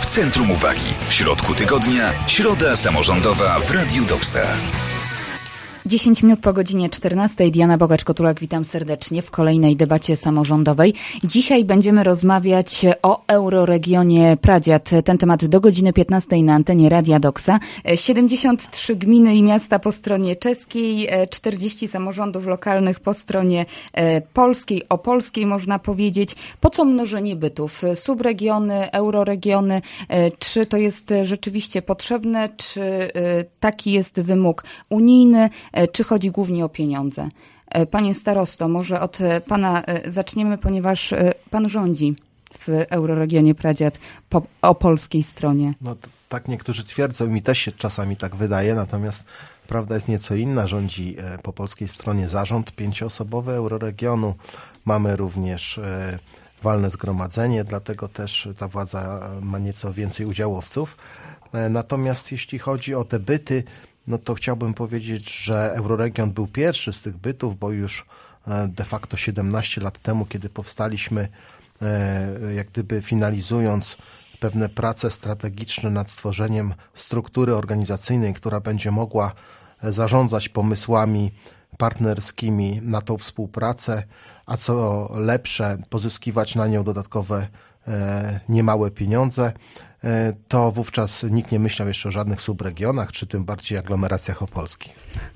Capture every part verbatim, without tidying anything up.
w centrum uwagi. W środku tygodnia, środa samorządowa w Radiu Doksa. dziesięć minut po godzinie czternastej. Diana Bogacz-Kotulak, witam serdecznie w kolejnej debacie samorządowej. Dzisiaj będziemy rozmawiać o euroregionie Pradziad. Ten temat do godziny piętnastej na antenie Radia Doksa. siedemdziesiąt trzy gminy i miasta po stronie czeskiej, czterdzieści samorządów lokalnych po stronie polskiej, opolskiej można powiedzieć. Po co mnożenie bytów? Subregiony, euroregiony, czy to jest rzeczywiście potrzebne, czy taki jest wymóg unijny? Czy chodzi głównie o pieniądze? Panie starosto, może od pana zaczniemy, ponieważ pan rządzi w euroregionie Pradziad po opolskiej stronie. No to, tak niektórzy twierdzą, mi też się czasami tak wydaje, natomiast prawda jest nieco inna. Rządzi po polskiej stronie zarząd pięcioosobowy euroregionu. Mamy również walne zgromadzenie, dlatego też ta władza ma nieco więcej udziałowców. Natomiast jeśli chodzi o te byty, no to chciałbym powiedzieć, że euroregion był pierwszy z tych bytów, bo już de facto siedemnaście lat temu, kiedy powstaliśmy, jak gdyby finalizując pewne prace strategiczne nad stworzeniem struktury organizacyjnej, która będzie mogła zarządzać pomysłami partnerskimi na tą współpracę, a co lepsze, pozyskiwać na nią dodatkowe niemałe pieniądze, to wówczas nikt nie myślał jeszcze o żadnych subregionach, czy tym bardziej aglomeracjach opolskich.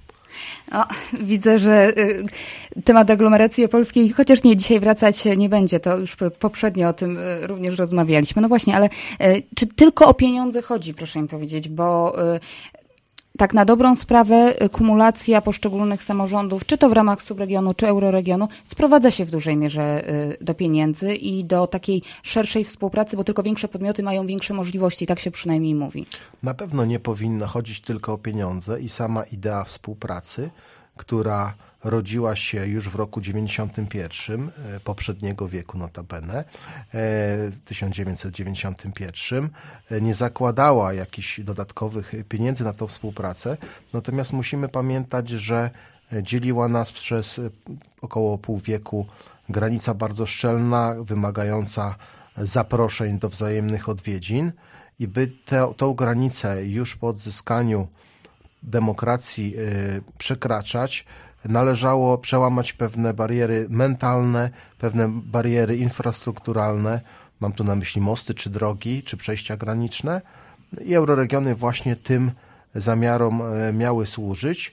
O, widzę, że y, temat aglomeracji opolskiej, chociaż nie, dzisiaj wracać nie będzie, to już poprzednio o tym y, również rozmawialiśmy. No właśnie, ale y, czy tylko o pieniądze chodzi, proszę mi powiedzieć, bo y, tak na dobrą sprawę kumulacja poszczególnych samorządów, czy to w ramach subregionu, czy euroregionu, sprowadza się w dużej mierze do pieniędzy i do takiej szerszej współpracy, bo tylko większe podmioty mają większe możliwości, tak się przynajmniej mówi. Na pewno nie powinno chodzić tylko o pieniądze i sama idea współpracy, która rodziła się już w roku dziewięćdziesiątym pierwszym, poprzedniego wieku notabene, tysiąc dziewięćset dziewięćdziesiątym pierwszym, nie zakładała jakichś dodatkowych pieniędzy na tą współpracę, natomiast musimy pamiętać, że dzieliła nas przez około pół wieku granica bardzo szczelna, wymagająca zaproszeń do wzajemnych odwiedzin i by te, tą granicę już po odzyskaniu demokracji przekraczać, należało przełamać pewne bariery mentalne, pewne bariery infrastrukturalne, mam tu na myśli mosty, czy drogi, czy przejścia graniczne i euroregiony właśnie tym zamiarom miały służyć.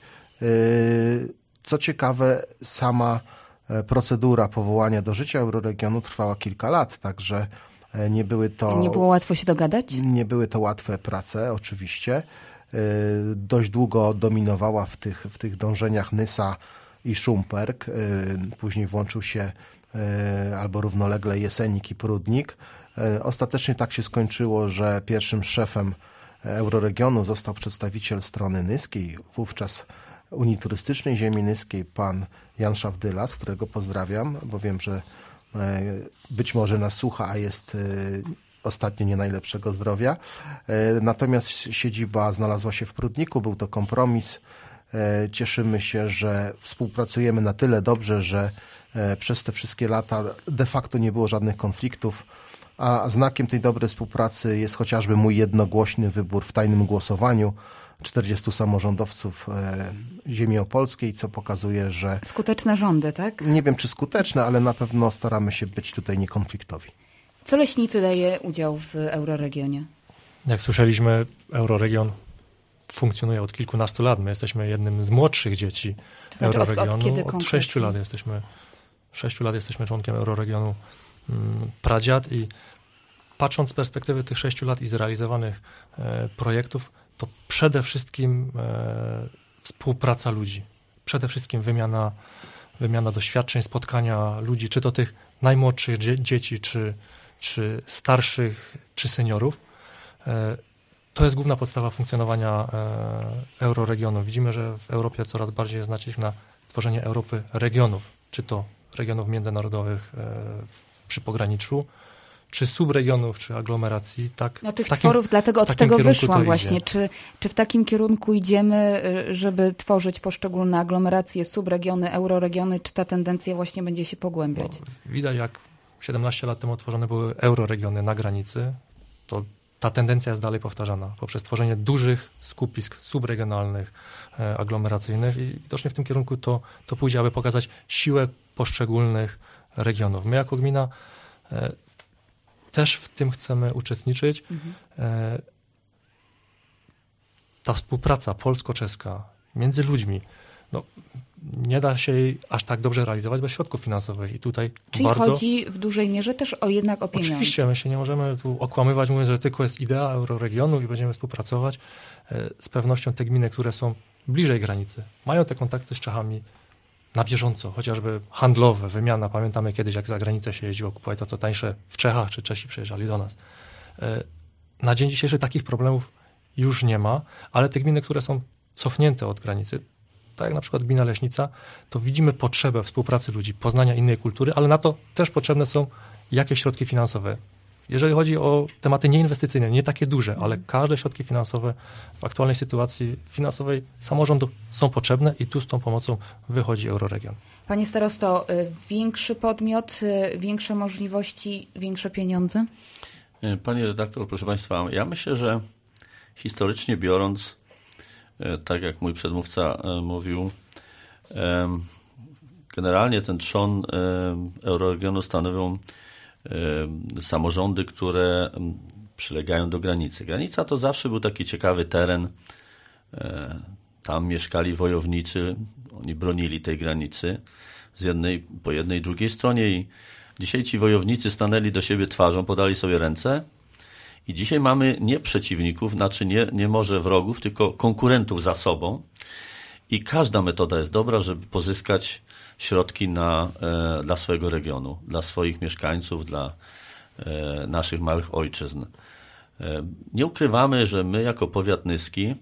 Co ciekawe, sama procedura powołania do życia euroregionu trwała kilka lat, także nie były to... Nie było łatwo się dogadać? Nie były to łatwe prace, oczywiście. Dość długo dominowała w tych, w tych dążeniach Nysa i Szumperk. Później włączył się albo równolegle Jesenik i Prudnik. Ostatecznie tak się skończyło, że pierwszym szefem euroregionu został przedstawiciel strony nyskiej, wówczas Unii Turystycznej Ziemi Nyskiej, pan Jan Szawdylas, którego pozdrawiam, bo wiem, że być może nas słucha, a jest ostatnio nie najlepszego zdrowia. Natomiast siedziba znalazła się w Prudniku, był to kompromis. Cieszymy się, że współpracujemy na tyle dobrze, że przez te wszystkie lata de facto nie było żadnych konfliktów, a znakiem tej dobrej współpracy jest chociażby mój jednogłośny wybór w tajnym głosowaniu czterdziestu samorządowców ziemi opolskiej, co pokazuje, że... Skuteczne rządy, tak? Nie wiem, czy skuteczne, ale na pewno staramy się być tutaj niekonfliktowi. Co Leśnicy daje udział w euroregionie? Jak słyszeliśmy, euroregion funkcjonuje od kilkunastu lat. My jesteśmy jednym z młodszych dzieci to znaczy euroregionu. Od, od, kiedy od sześciu lat jesteśmy, sześciu lat jesteśmy członkiem euroregionu mm, Pradziad i patrząc z perspektywy tych sześciu lat i zrealizowanych e, projektów, to przede wszystkim e, współpraca ludzi. Przede wszystkim wymiana, wymiana doświadczeń, spotkania ludzi, czy to tych najmłodszych dzie- dzieci, czy czy starszych, czy seniorów. To jest główna podstawa funkcjonowania euroregionu. Widzimy, że w Europie coraz bardziej jest nacisk na tworzenie Europy regionów, czy to regionów międzynarodowych przy pograniczu, czy subregionów, czy aglomeracji. Tak, no tych takim, tworów, dlatego od tego wyszłam właśnie. Idzie. Czy, czy w takim kierunku idziemy, żeby tworzyć poszczególne aglomeracje, subregiony, euroregiony, czy ta tendencja właśnie będzie się pogłębiać? No, widać, jak siedemnaście lat temu otworzone były euroregiony na granicy, to ta tendencja jest dalej powtarzana poprzez tworzenie dużych skupisk subregionalnych, e, aglomeracyjnych i widocznie w tym kierunku to, to pójdzie, aby pokazać siłę poszczególnych regionów. My jako gmina e, też w tym chcemy uczestniczyć. Mhm. E, ta współpraca polsko-czeska między ludźmi, no, nie da się jej aż tak dobrze realizować bez środków finansowych. I tutaj Czyli bardzo... chodzi w dużej mierze też o jednak o pieniądze. Oczywiście, my się nie możemy tu okłamywać, mówiąc, że tylko jest idea euroregionu i będziemy współpracować. Z pewnością te gminy, które są bliżej granicy, mają te kontakty z Czechami na bieżąco, chociażby handlowe, wymiana. Pamiętamy kiedyś, jak za granicę się jeździło, kupować to co tańsze w Czechach, czy Czesi przyjeżdżali do nas. Na dzień dzisiejszy takich problemów już nie ma, ale te gminy, które są cofnięte od granicy, tak jak na przykład gmina Leśnica, to widzimy potrzebę współpracy ludzi, poznania innej kultury, ale na to też potrzebne są jakieś środki finansowe. Jeżeli chodzi o tematy nieinwestycyjne, nie takie duże, ale każde środki finansowe w aktualnej sytuacji finansowej samorządu są potrzebne i tu z tą pomocą wychodzi Euroregion. Panie starosto, większy podmiot, większe możliwości, większe pieniądze? Pani redaktor, proszę Państwa, ja myślę, że historycznie biorąc, tak jak mój przedmówca mówił, generalnie ten trzon Euroregionu stanowią samorządy, które przylegają do granicy. Granica to zawsze był taki ciekawy teren. Tam mieszkali wojownicy, oni bronili tej granicy z jednej, po jednej i drugiej stronie i dzisiaj ci wojownicy stanęli do siebie twarzą, podali sobie ręce i dzisiaj mamy nie przeciwników, znaczy nie, nie może wrogów, tylko konkurentów za sobą i każda metoda jest dobra, żeby pozyskać środki na, e, dla swojego regionu, dla swoich mieszkańców, dla e, naszych małych ojczyzn. E, nie ukrywamy, że my jako powiat nyski e,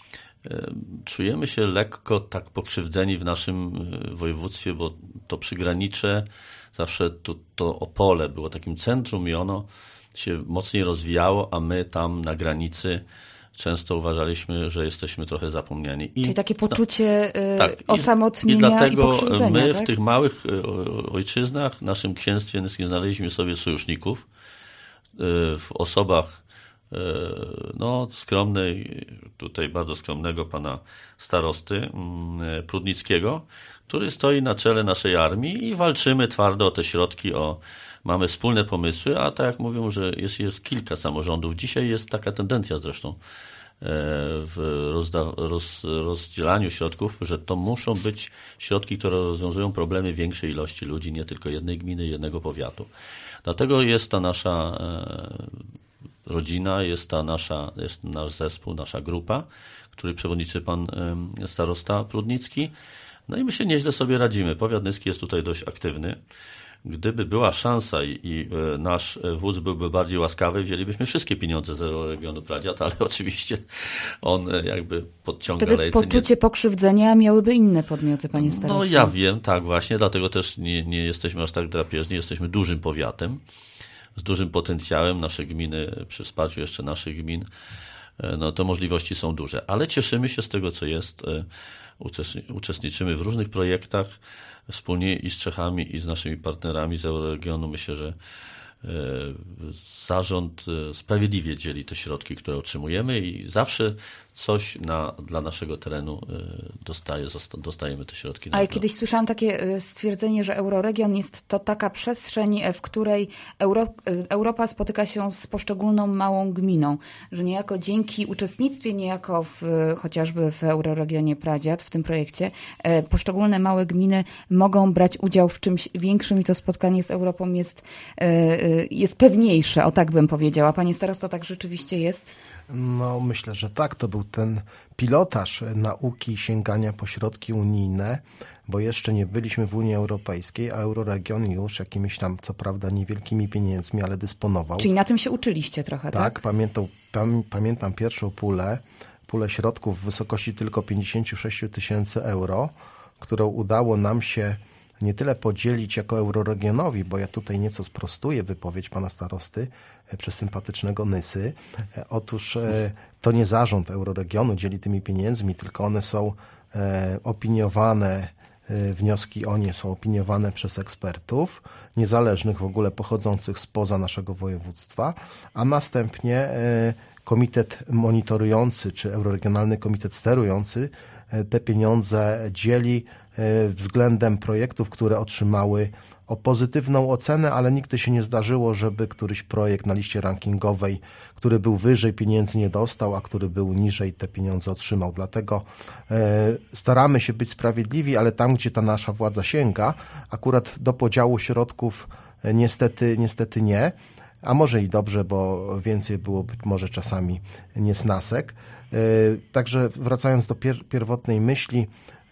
czujemy się lekko tak pokrzywdzeni w naszym województwie, bo to przygranicze, zawsze to, to Opole było takim centrum i ono się mocniej rozwijało, a my tam na granicy często uważaliśmy, że jesteśmy trochę zapomniani. I Czyli takie poczucie y, tak, osamotnienia i, i dlatego pokrzywdzenia, my tak? w tych małych ojczyznach, w naszym księstwie nyskim znaleźliśmy sobie sojuszników w osobach no, skromnej, tutaj bardzo skromnego pana starosty Prudnickiego, który stoi na czele naszej armii i walczymy twardo o te środki, o mamy wspólne pomysły, a tak jak mówią, że jest, jest kilka samorządów. Dzisiaj jest taka tendencja zresztą w rozda- roz, rozdzielaniu środków, że to muszą być środki, które rozwiązują problemy większej ilości ludzi, nie tylko jednej gminy, jednego powiatu. Dlatego jest ta nasza rodzina, jest ta nasza, jest nasz zespół, nasza grupa, który przewodniczy pan starosta Prudnicki. No i my się nieźle sobie radzimy. Powiat nyski jest tutaj dość aktywny. Gdyby była szansa i, i nasz wódz byłby bardziej łaskawy, wzięlibyśmy wszystkie pieniądze z Euroregionu Pradziat, ale oczywiście on jakby podciąga Wtedy lejce. poczucie nie... pokrzywdzenia miałyby inne podmioty, panie starosto. No ja wiem, tak właśnie, dlatego też nie, nie jesteśmy aż tak drapieżni, jesteśmy dużym powiatem, z dużym potencjałem. Nasze gminy, przy wsparciu jeszcze naszych gmin, no to możliwości są duże, ale cieszymy się z tego, co jest. Uczestniczymy w różnych projektach wspólnie i z Czechami, i z naszymi partnerami z Euroregionu. Myślę, że zarząd sprawiedliwie dzieli te środki, które otrzymujemy i zawsze coś na, dla naszego terenu dostaje, dostajemy te środki. A ja kiedyś słyszałam takie stwierdzenie, że Euroregion jest to taka przestrzeń, w której Euro, Europa spotyka się z poszczególną małą gminą, że niejako dzięki uczestnictwie, niejako w, chociażby w Euroregionie Pradziat, w tym projekcie, poszczególne małe gminy mogą brać udział w czymś większym i to spotkanie z Europą jest, jest pewniejsze, o tak bym powiedziała. Panie starosto, tak rzeczywiście jest? No myślę, że tak. To był ten pilotaż nauki sięgania po środki unijne, bo jeszcze nie byliśmy w Unii Europejskiej, a Euroregion już jakimiś tam, co prawda, niewielkimi pieniędzmi, ale dysponował. Czyli na tym się uczyliście trochę, tak? Tak, pamiętam, pamiętam pierwszą pulę, pulę środków w wysokości tylko pięćdziesiąt sześć tysięcy euro, którą udało nam się nie tyle podzielić jako Euroregionowi, bo ja tutaj nieco sprostuję wypowiedź pana starosty przez sympatycznego Nysy. Otóż to nie zarząd Euroregionu dzieli tymi pieniędzmi, tylko one są opiniowane wnioski o nie są opiniowane przez ekspertów, niezależnych w ogóle, pochodzących spoza naszego województwa, a następnie komitet monitorujący, czy Euroregionalny Komitet Sterujący te pieniądze dzieli względem projektów, które otrzymały o pozytywną ocenę, ale nigdy się nie zdarzyło, żeby któryś projekt na liście rankingowej, który był wyżej, pieniędzy nie dostał, a który był niżej, te pieniądze otrzymał. Dlatego staramy się być sprawiedliwi, ale tam, gdzie ta nasza władza sięga, akurat do podziału środków niestety, niestety nie. A może i dobrze, bo więcej było być może czasami niesnasek. Także wracając do pier- pierwotnej myśli,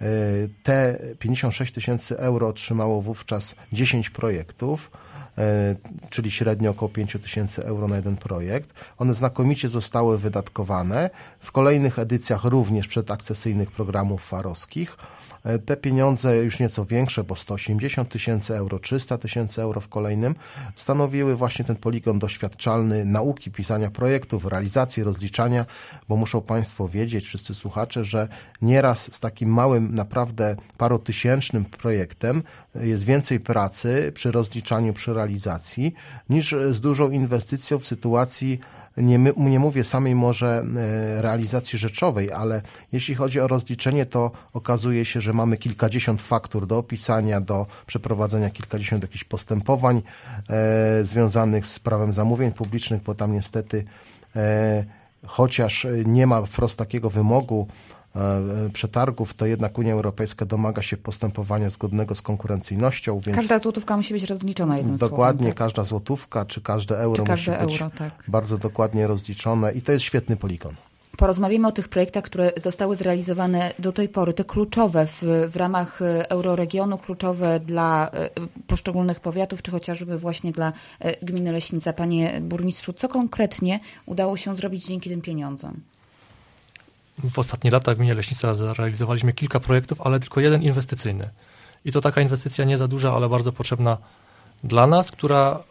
te pięćdziesiąt sześć tysięcy euro otrzymało wówczas dziesięć projektów, czyli średnio około pięć tysięcy euro na jeden projekt. One znakomicie zostały wydatkowane. W kolejnych edycjach również przedakcesyjnych programów farowskich. Te pieniądze już nieco większe, bo sto osiemdziesiąt tysięcy euro, trzysta tysięcy euro w kolejnym, stanowiły właśnie ten poligon doświadczalny nauki pisania projektów, realizacji, rozliczania, bo muszą Państwo wiedzieć, wszyscy słuchacze, że nieraz z takim małym, naprawdę parotysięcznym projektem jest więcej pracy przy rozliczaniu, przy realizacji, niż z dużą inwestycją w sytuacji, Nie, nie mówię samej może realizacji rzeczowej, ale jeśli chodzi o rozliczenie, to okazuje się, że mamy kilkadziesiąt faktur do opisania, do przeprowadzenia kilkadziesiąt jakichś postępowań e, związanych z prawem zamówień publicznych, bo tam niestety e, chociaż nie ma wprost takiego wymogu e, przetargów, to jednak Unia Europejska domaga się postępowania zgodnego z konkurencyjnością. Więc każda złotówka musi być rozliczona jednym dokładnie, słowem, tak? Każda złotówka, czy każde euro czy każde musi być euro, tak. bardzo dokładnie rozliczone i to jest świetny poligon. Porozmawiamy o tych projektach, które zostały zrealizowane do tej pory, te kluczowe w, w ramach euroregionu, kluczowe dla poszczególnych powiatów, czy chociażby właśnie dla gminy Leśnica. Panie burmistrzu, co konkretnie udało się zrobić dzięki tym pieniądzom? W ostatnich latach w gminie Leśnica zrealizowaliśmy kilka projektów, ale tylko jeden inwestycyjny. I to taka inwestycja nie za duża, ale bardzo potrzebna dla nas, która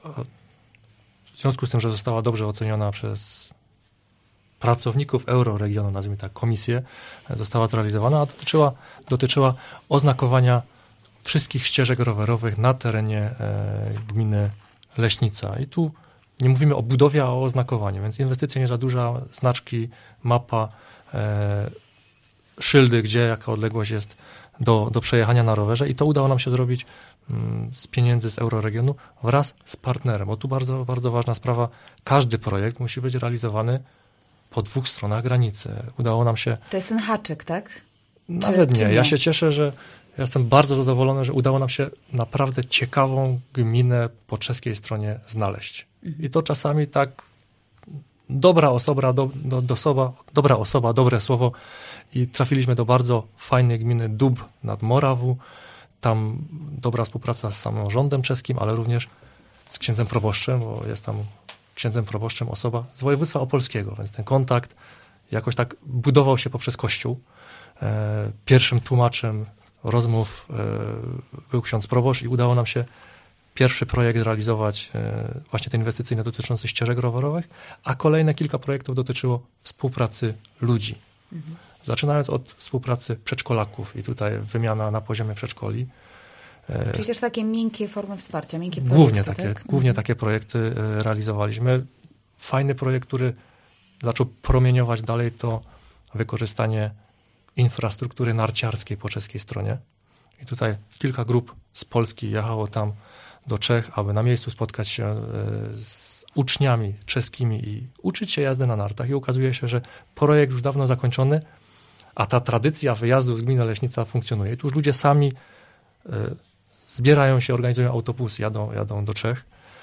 w związku z tym, że została dobrze oceniona przez pracowników euroregionu, nazwijmy tak, komisję, została zrealizowana, a dotyczyła, dotyczyła oznakowania wszystkich ścieżek rowerowych na terenie e, gminy Leśnica. I tu nie mówimy o budowie, a o oznakowaniu, więc inwestycja nie za duża, znaczki, mapa, e, szyldy, gdzie jaka odległość jest do, do przejechania na rowerze i to udało nam się zrobić mm, z pieniędzy z euroregionu wraz z partnerem, bo tu bardzo, bardzo ważna sprawa, każdy projekt musi być realizowany po dwóch stronach granicy. Udało nam się... To jest ten haczyk, tak? Nawet czy, nie. czy nie. Ja się cieszę, że ja jestem bardzo zadowolony, że udało nam się naprawdę ciekawą gminę po czeskiej stronie znaleźć. Mhm. I to czasami tak dobra osoba, do, do, do osoba, dobra osoba, dobre słowo i trafiliśmy do bardzo fajnej gminy Dub nad Morawu. Tam dobra współpraca z samorządem czeskim, ale również z księdzem proboszczem, bo jest tam księdzem proboszczem osoba z województwa opolskiego, więc ten kontakt jakoś tak budował się poprzez Kościół. Pierwszym tłumaczem rozmów był ksiądz proboszcz i udało nam się pierwszy projekt realizować, właśnie ten inwestycyjny dotyczący ścieżek rowerowych, a kolejne kilka projektów dotyczyło współpracy ludzi. Mhm. Zaczynając od współpracy przedszkolaków i tutaj wymiana na poziomie przedszkoli. Czyli też takie miękkie formy wsparcia, miękkie projekty, Głównie takie, tak? głównie mhm. takie projekty realizowaliśmy. Fajny projekt, który zaczął promieniować dalej, to wykorzystanie infrastruktury narciarskiej po czeskiej stronie. I tutaj kilka grup z Polski jechało tam do Czech, aby na miejscu spotkać się z uczniami czeskimi i uczyć się jazdy na nartach. I okazuje się, że projekt już dawno zakończony, a ta tradycja wyjazdów z gminy Leśnica funkcjonuje. I tu już ludzie sami zbierają się, organizują autobusy, jadą, jadą do Czech.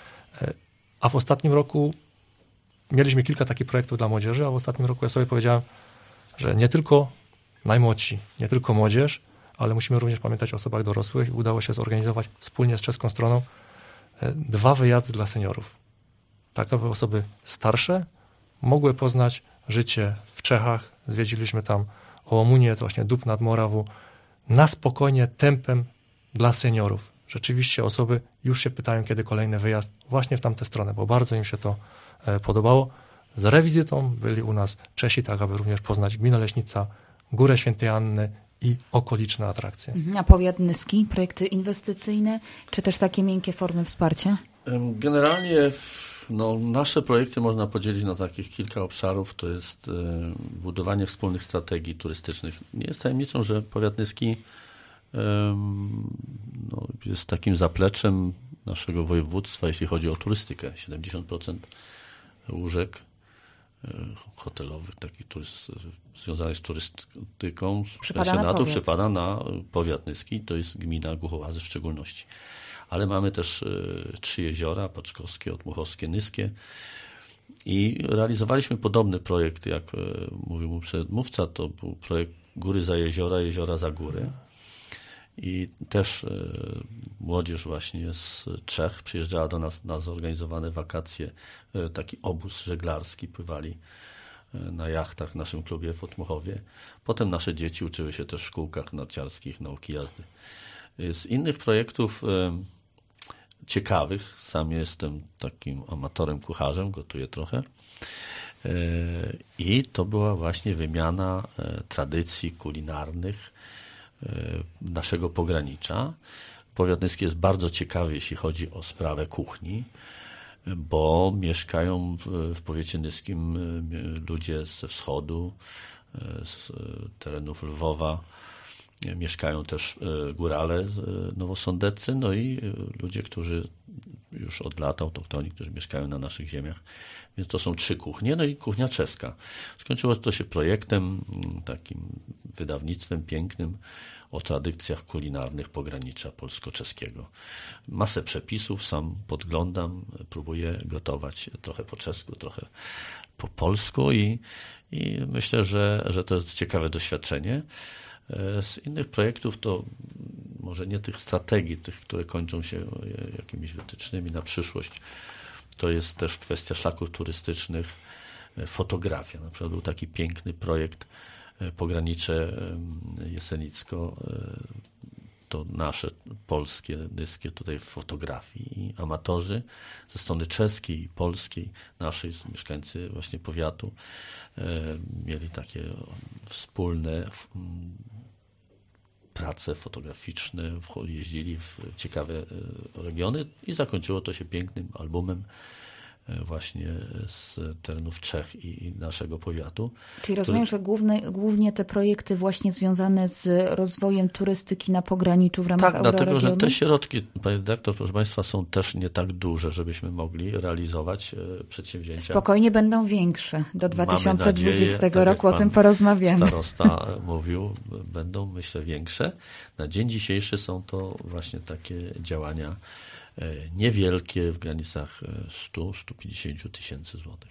A w ostatnim roku mieliśmy kilka takich projektów dla młodzieży, a w ostatnim roku ja sobie powiedziałem, że nie tylko najmłodsi, nie tylko młodzież, ale musimy również pamiętać o osobach dorosłych i udało się zorganizować wspólnie z czeską stroną dwa wyjazdy dla seniorów. Tak, aby osoby starsze mogły poznać życie w Czechach. Zwiedziliśmy tam Ołomuniec, właśnie Dub nad Morawu, na spokojnie, tempem dla seniorów. Rzeczywiście osoby już się pytają, kiedy kolejny wyjazd właśnie w tamtę stronę, bo bardzo im się to podobało. Z rewizytą byli u nas Czesi, tak aby również poznać gminę Leśnica, Górę Świętej Anny i okoliczne atrakcje. A powiat nyski, projekty inwestycyjne, czy też takie miękkie formy wsparcia? Generalnie no, nasze projekty można podzielić na takich kilka obszarów. To jest e, budowanie wspólnych strategii turystycznych. Nie jest tajemnicą, że powiat nyski e, no, jest takim zapleczem naszego województwa, jeśli chodzi o turystykę. siedemdziesiąt procent łóżek e, hotelowych, takich turyst, związanych z turystyką, z pensjonatu przypada na powiat nyski. To jest gmina Głuchołazy w szczególności. Ale mamy też y, trzy jeziora, Paczkowskie, Otmuchowskie, Nyskie i realizowaliśmy podobny projekt, jak y, mówił mój przedmówca, to był projekt Góry za jeziora, jeziora za góry i też y, młodzież właśnie z Czech przyjeżdżała do nas na zorganizowane wakacje, y, taki obóz żeglarski, pływali y, na jachtach w naszym klubie w Otmuchowie. Potem nasze dzieci uczyły się też w szkółkach narciarskich, nauki jazdy. Z innych projektów y, ciekawych, sam jestem takim amatorem kucharzem, gotuję trochę y, i to była właśnie wymiana y, tradycji kulinarnych y, naszego pogranicza. Powiat nyski jest bardzo ciekawy, jeśli chodzi o sprawę kuchni, bo mieszkają w, w powiecie nyskim y, ludzie ze wschodu, y, z y, terenów Lwowa. Mieszkają też górale nowosądeccy, no i ludzie, którzy już od lat, autochtoni, którzy mieszkają na naszych ziemiach. Więc to są trzy kuchnie, no i kuchnia czeska. Skończyło to się projektem, takim wydawnictwem pięknym o tradycjach kulinarnych pogranicza polsko-czeskiego. Masę przepisów, sam podglądam, próbuję gotować trochę po czesku, trochę po polsku i, i myślę, że, że to jest ciekawe doświadczenie. Z innych projektów to może nie tych strategii, tych, które kończą się jakimiś wytycznymi na przyszłość. To jest też kwestia szlaków turystycznych, fotografia. Na przykład był taki piękny projekt Pogranicze Jesenicko, to nasze polskie, nyskie tutaj fotografii i amatorzy ze strony czeskiej i polskiej, naszej mieszkańcy właśnie powiatu, mieli takie wspólne prace fotograficzne, jeździli w ciekawe regiony i zakończyło to się pięknym albumem właśnie z terenów Czech i naszego powiatu. Czyli rozumiem, który... że główne, głównie te projekty właśnie związane z rozwojem turystyki na pograniczu w ramach Tak, dlatego, że te środki, panie dyrektor, proszę państwa, są też nie tak duże, żebyśmy mogli realizować przedsięwzięcia. Spokojnie będą większe. Do dwa tysiące dwudziestego nadzieję, roku tak o tym porozmawiamy. Starosta mówił, będą, myślę, większe. Na dzień dzisiejszy są to właśnie takie działania niewielkie, w granicach stu do stu pięćdziesięciu tysięcy złotych.